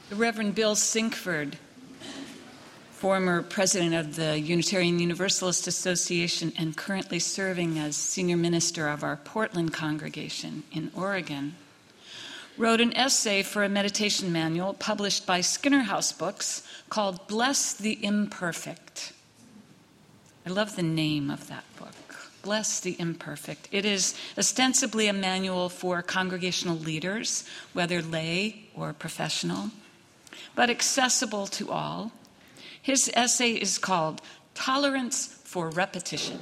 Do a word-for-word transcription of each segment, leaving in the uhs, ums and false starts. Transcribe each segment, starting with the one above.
The Reverend Bill Sinkford, former president of the Unitarian Universalist Association and currently serving as senior minister of our Portland congregation in Oregon, wrote an essay for a meditation manual published by Skinner House Books called Bless the Imperfect. I love the name of that book, Bless the Imperfect. It is ostensibly a manual for congregational leaders, whether lay or professional, but accessible to all. His essay is called Tolerance for Repetition.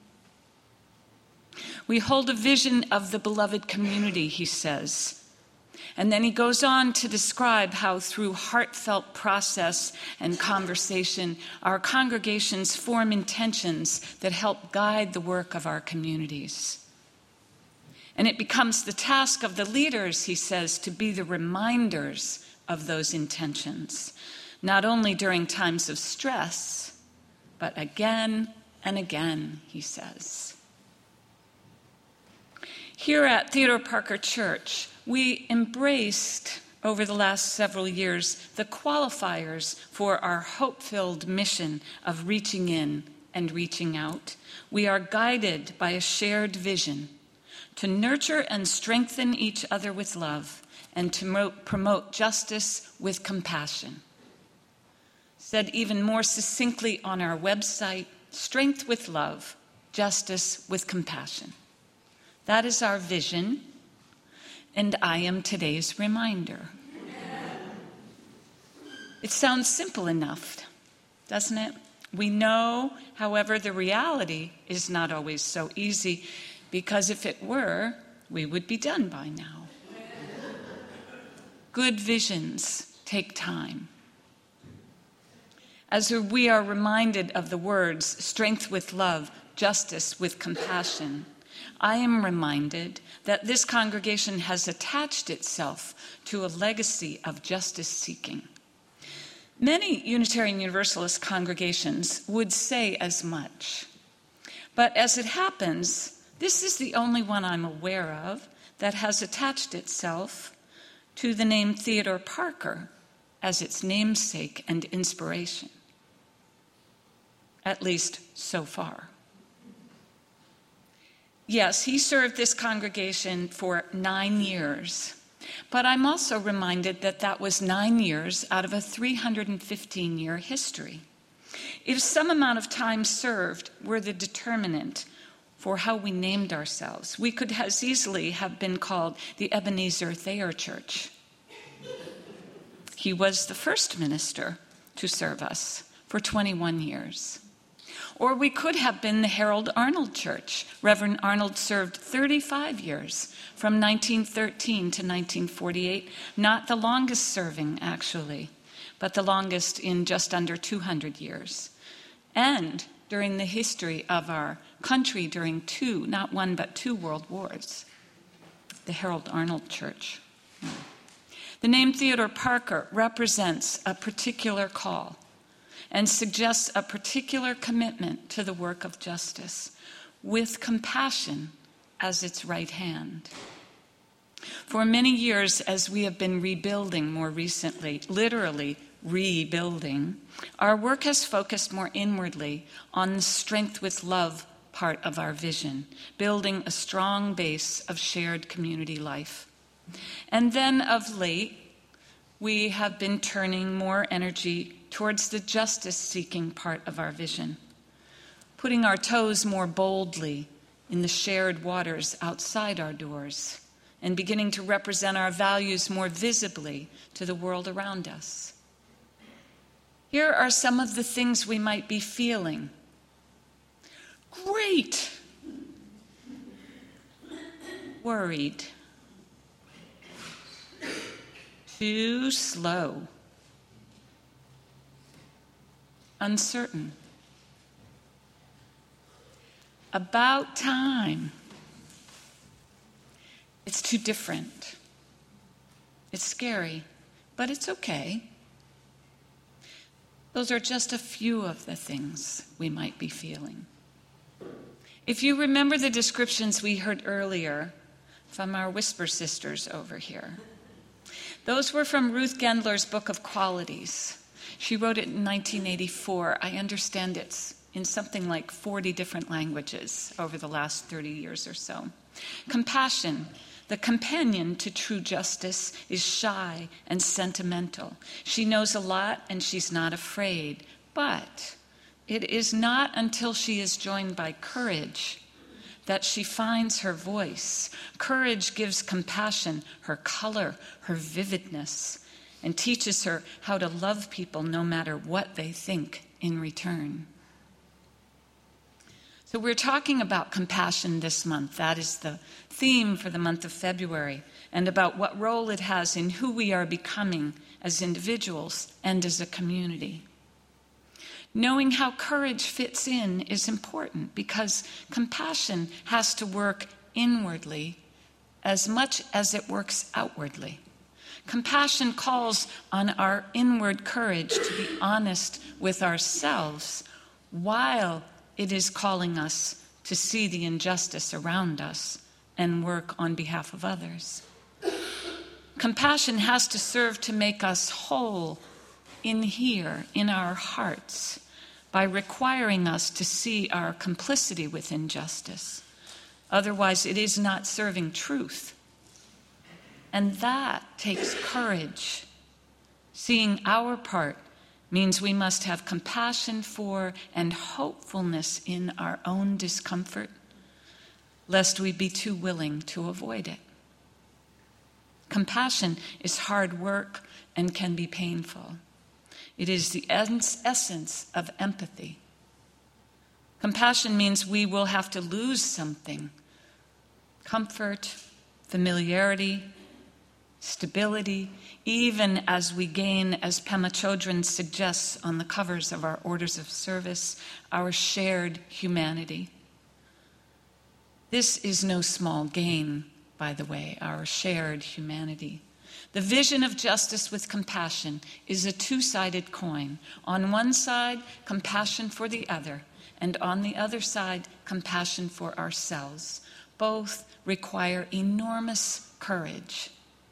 We hold a vision of the beloved community, he says. And then he goes on to describe how through heartfelt process and conversation, our congregations form intentions that help guide the work of our communities. And it becomes the task of the leaders, he says, to be the reminders of those intentions, not only during times of stress, but again and again, he says. Here at Theodore Parker Church, we embraced, over the last several years, the qualifiers for our hope-filled mission of reaching in and reaching out. We are guided by a shared vision to nurture and strengthen each other with love and to promote justice with compassion. Said even more succinctly on our website, strength with love, justice with compassion. That is our vision, and I am today's reminder. It sounds simple enough, doesn't it? We know, however, the reality is not always so easy, because if it were, we would be done by now. Good visions take time. As we are reminded of the words, strength with love, justice with compassion, I am reminded that this congregation has attached itself to a legacy of justice seeking. Many Unitarian Universalist congregations would say as much. But as it happens, this is the only one I'm aware of that has attached itself to the name Theodore Parker as its namesake and inspiration. At least so far. Yes, he served this congregation for nine years, but I'm also reminded that that was nine years out of a three hundred fifteen year history. If some amount of time served were the determinant for how we named ourselves, we could as easily have been called the Ebenezer Thayer Church. He was the first minister to serve us for twenty-one years. Or we could have been the Harold Arnold Church. Reverend Arnold served thirty-five years, from nineteen thirteen to nineteen forty-eight. Not the longest serving, actually, but the longest in just under two hundred years. And during the history of our country during two, not one, but two world wars. The Harold Arnold Church. The name Theodore Parker represents a particular call and suggests a particular commitment to the work of justice, with compassion as its right hand. For many years, as we have been rebuilding more recently, literally rebuilding, our work has focused more inwardly on the strength with love part of our vision, building a strong base of shared community life. And then of late, we have been turning more energy towards the justice-seeking part of our vision, putting our toes more boldly in the shared waters outside our doors, and beginning to represent our values more visibly to the world around us. Here are some of the things we might be feeling. Great. Worried. Too slow. Uncertain. About time. It's too different. It's scary, but it's okay. Those are just a few of the things we might be feeling. If you remember the descriptions we heard earlier from our Whisper Sisters over here, Those were from Ruth Gendler's Book of Qualities. She wrote it in nineteen eighty-four. I understand it's in something like forty different languages over the last thirty years or so. Compassion, the companion to true justice, is shy and sentimental. She knows a lot and she's not afraid, but it is not until she is joined by courage that she finds her voice. Courage gives compassion her color, her vividness, and teaches her how to love people no matter what they think in return. So we're talking about compassion this month. That is the theme for the month of February, and about what role it has in who we are becoming as individuals and as a community. Knowing how courage fits in is important because compassion has to work inwardly as much as it works outwardly. Compassion calls on our inward courage to be honest with ourselves while it is calling us to see the injustice around us and work on behalf of others. Compassion has to serve to make us whole in here, in our hearts, by requiring us to see our complicity with injustice. Otherwise, it is not serving truth. And that takes courage. Seeing our part means we must have compassion for and hopefulness in our own discomfort, lest we be too willing to avoid it. Compassion is hard work and can be painful. It is the essence of empathy. Compassion means we will have to lose something: comfort, familiarity, stability, even as we gain, as Pema Chodron suggests on the covers of our orders of service, our shared humanity. This is no small gain, by the way, our shared humanity. The vision of justice with compassion is a two-sided coin. On one side, compassion for the other, and on the other side, compassion for ourselves. Both require enormous courage.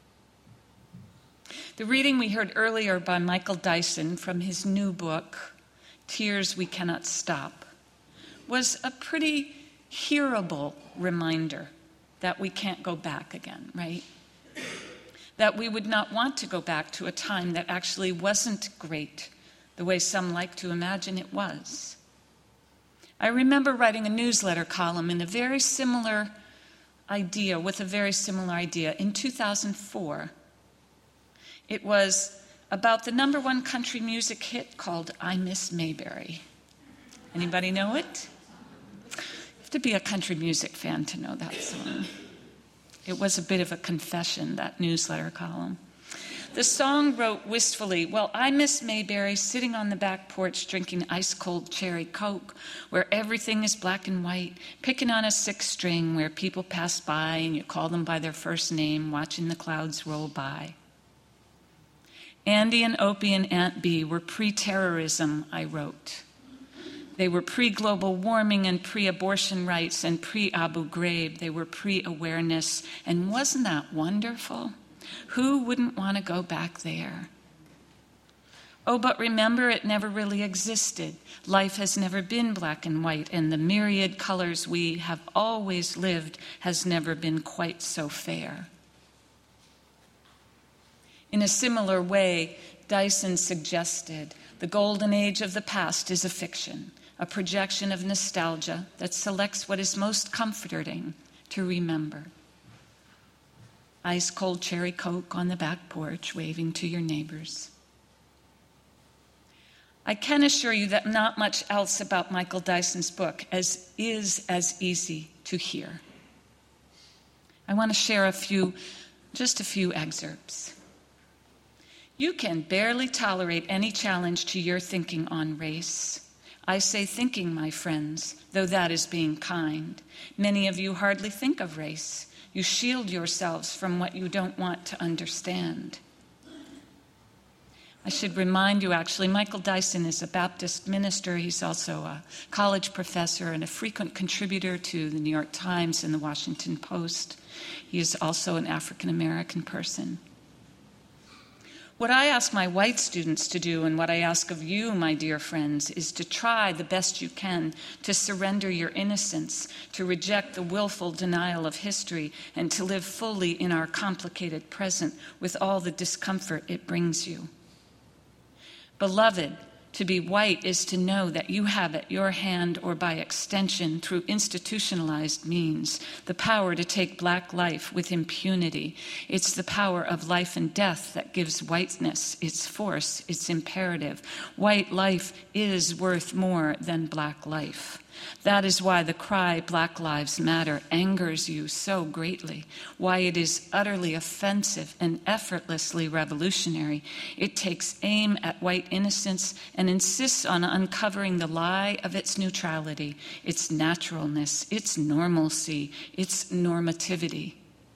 The reading we heard earlier by Michael Dyson from his new book, Tears We Cannot Stop, was a pretty hearable reminder that we can't go back again, right? That we would not want to go back to a time that actually wasn't great, the way some like to imagine it was. I remember writing a newsletter column in a very similar idea, with a very similar idea, in two thousand four. It was about the number one country music hit called I Miss Mayberry. Anybody know it? You have to be a country music fan to know that song. It was a bit of a confession, that newsletter column. The song wrote wistfully, well, I miss Mayberry sitting on the back porch drinking ice-cold cherry Coke, where everything is black and white, picking on a six string where people pass by and you call them by their first name, watching the clouds roll by. Andy and Opie and Aunt Bee were pre-terrorism, I wrote. They were pre-global warming and pre-abortion rights and pre-Abu Ghraib. They were pre-awareness. And wasn't that wonderful? Who wouldn't want to go back there? Oh, but remember, it never really existed. Life has never been black and white, and the myriad colors we have always lived has never been quite so fair. In a similar way, Dyson suggested, the golden age of the past is a fiction, a projection of nostalgia that selects what is most comforting to remember. Ice-cold cherry Coke on the back porch, waving to your neighbors. I can assure you that not much else about Michael Dyson's book as is as easy to hear. I want to share a few, just a few excerpts. You can barely tolerate any challenge to your thinking on race. I say thinking, my friends, though that is being kind. Many of you hardly think of race. You shield yourselves from what you don't want to understand. I should remind you, actually, Michael Dyson is a Baptist minister. He's also a college professor and a frequent contributor to the New York Times and the Washington Post. He is also an African-American person. What I ask my white students to do, and what I ask of you, my dear friends, is to try the best you can to surrender your innocence, to reject the willful denial of history, and to live fully in our complicated present with all the discomfort it brings you. Beloved, to be white is to know that you have at your hand, or by extension through institutionalized means, the power to take black life with impunity. It's the power of life and death that gives whiteness its force, its imperative. White life is worth more than black life. That is why the cry Black Lives Matter angers you so greatly, why it is utterly offensive and effortlessly revolutionary. It takes aim at white innocence and insists on uncovering the lie of its neutrality, its naturalness, its normalcy, its normativity.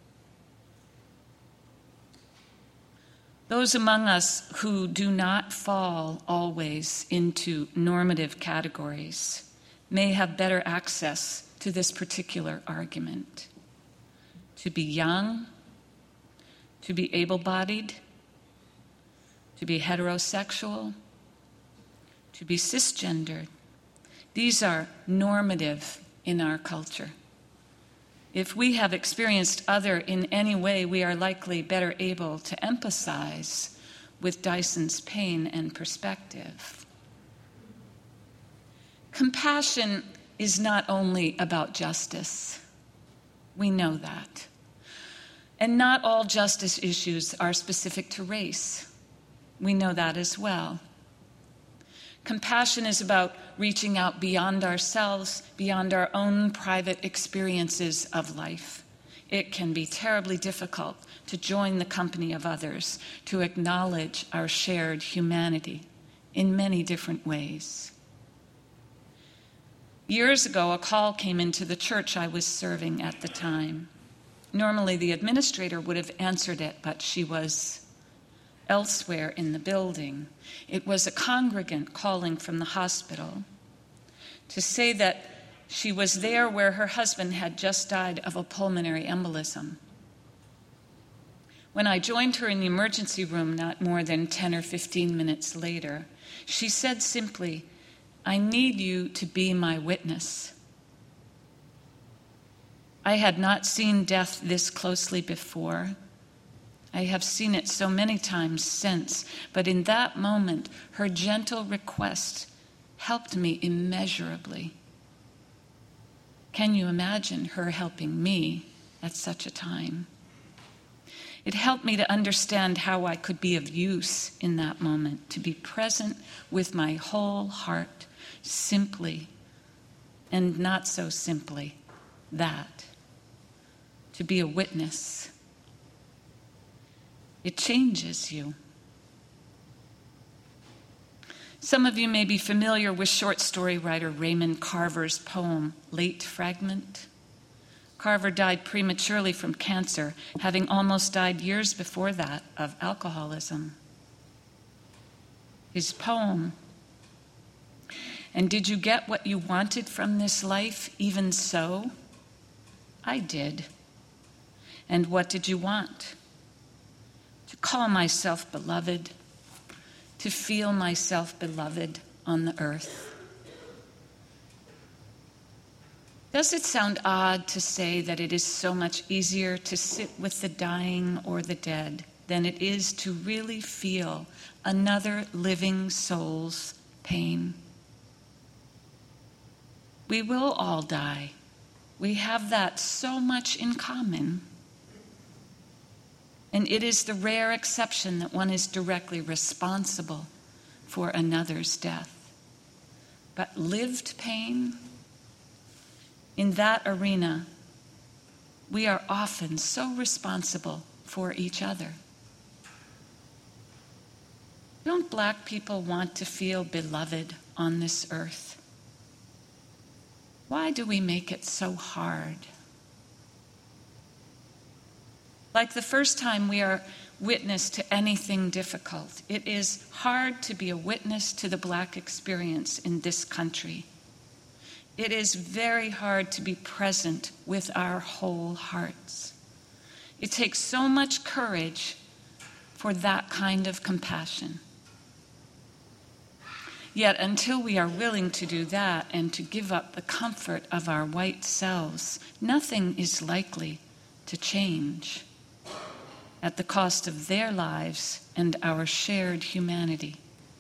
Those among us who do not fall always into normative categories may have better access to this particular argument. To be young, to be able-bodied, to be heterosexual, to be cisgendered. These are normative in our culture. If we have experienced other in any way, we are likely better able to empathize with Dyson's pain and perspective. Compassion is not only about justice. We know that. And not all justice issues are specific to race. We know that as well. Compassion is about reaching out beyond ourselves, beyond our own private experiences of life. It can be terribly difficult to join the company of others, to acknowledge our shared humanity in many different ways. Years ago, a call came into the church I was serving at the time. Normally, the administrator would have answered it, but she was elsewhere in the building. It was a congregant calling from the hospital to say that she was there where her husband had just died of a pulmonary embolism. When I joined her in the emergency room not more than ten or fifteen minutes later, she said simply, "I need you to be my witness." I had not seen death this closely before. I have seen it so many times since, but in that moment, her gentle request helped me immeasurably. Can you imagine her helping me at such a time? It helped me to understand how I could be of use in that moment, to be present with my whole heart, simply, and not so simply, that. To be a witness. It changes you. Some of you may be familiar with short story writer Raymond Carver's poem, Late Fragment. Carver died prematurely from cancer, having almost died years before that of alcoholism. His poem, "And did you get what you wanted from this life, even so?" I did. "And what did you want?" "To call myself beloved, to feel myself beloved on the earth." Does it sound odd to say that it is so much easier to sit with the dying or the dead than it is to really feel another living soul's pain? We will all die. We have that so much in common. And it is the rare exception that one is directly responsible for another's death. But lived pain, in that arena, we are often so responsible for each other. Don't Black people want to feel beloved on this earth? Why do we make it so hard? Like the first time we are witness to anything difficult, it is hard to be a witness to the Black experience in this country. It is very hard to be present with our whole hearts. It takes so much courage for that kind of compassion. Yet until we are willing to do that and to give up the comfort of our white selves, nothing is likely to change at the cost of their lives and our shared humanity.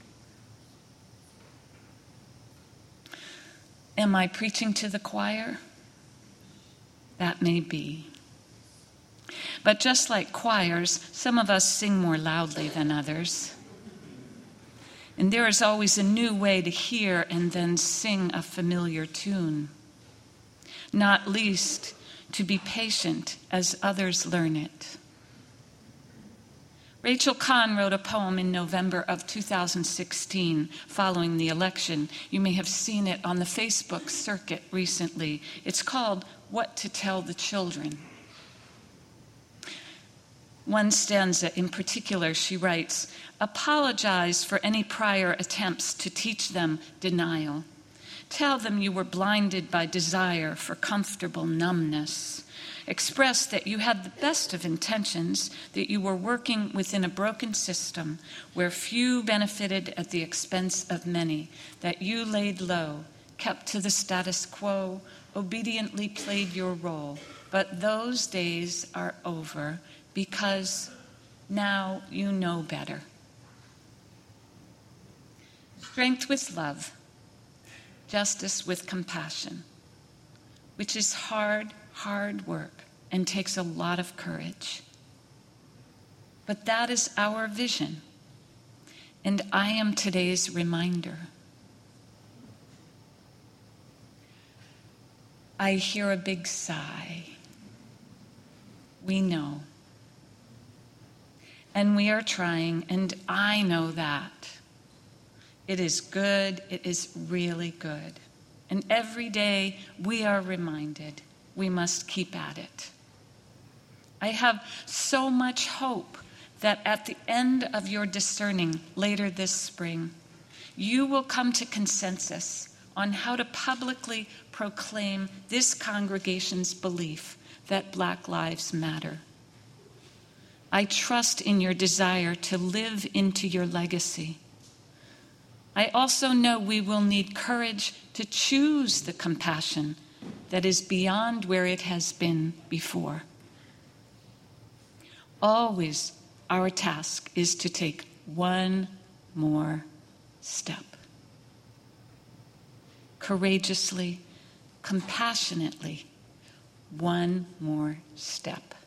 Am I preaching to the choir? That may be. But just like choirs, some of us sing more loudly than others. And there is always a new way to hear and then sing a familiar tune, not least to be patient as others learn it. Rachel Kahn wrote a poem in November of two thousand sixteen following the election. You may have seen it on the Facebook circuit recently. It's called What to Tell the Children. One stanza in particular, she writes, "Apologize for any prior attempts to teach them denial. Tell them you were blinded by desire for comfortable numbness. Express that you had the best of intentions, that you were working within a broken system where few benefited at the expense of many, that you laid low, kept to the status quo, obediently played your role. But those days are over because now you know better." Strength with love, justice with compassion, which is hard, hard work and takes a lot of courage. But that is our vision, and I am today's reminder. I hear a big sigh. We know. And we are trying, and I know that. It is good, it is really good. And every day we are reminded we must keep at it. I have so much hope that at the end of your discerning later this spring, you will come to consensus on how to publicly proclaim this congregation's belief that Black lives matter. I trust in your desire to live into your legacy. I also know we will need courage to choose the compassion that is beyond where it has been before. Always, our task is to take one more step. Courageously, compassionately, one more step.